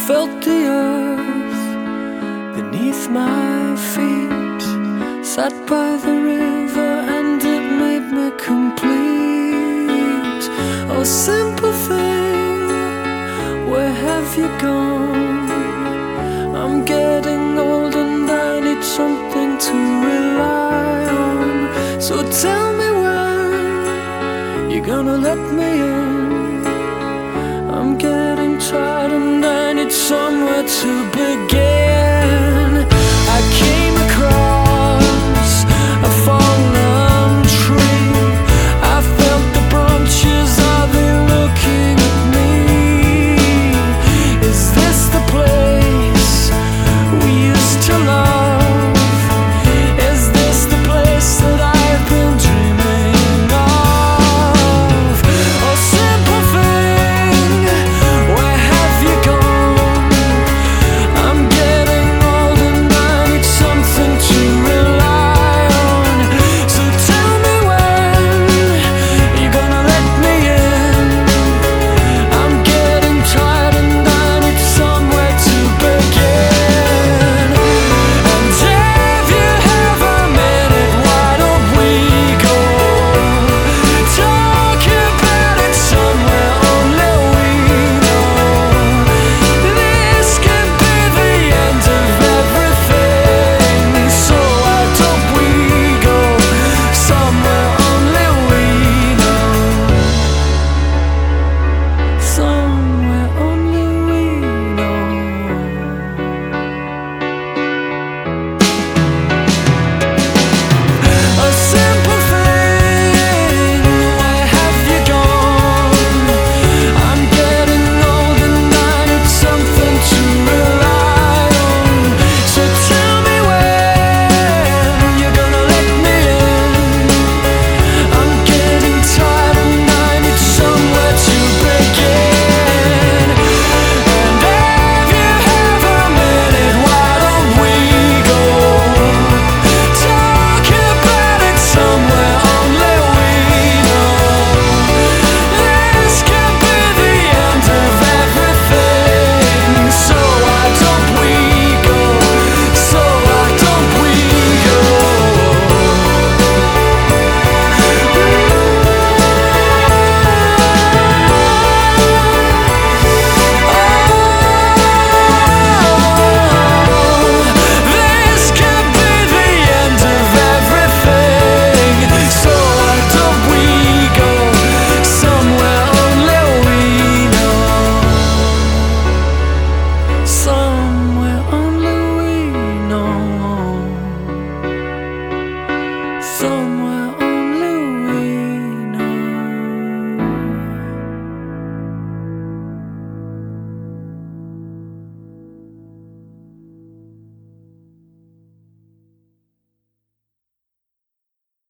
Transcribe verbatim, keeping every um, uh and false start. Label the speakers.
Speaker 1: felt the earth beneath my feet, sat by the river and it made me complete. Oh, simple thing, where have you gone? I'm getting old and I need something to rely on. So tell me when you're gonna let me in. I'm getting tired and I need somewhere to begin.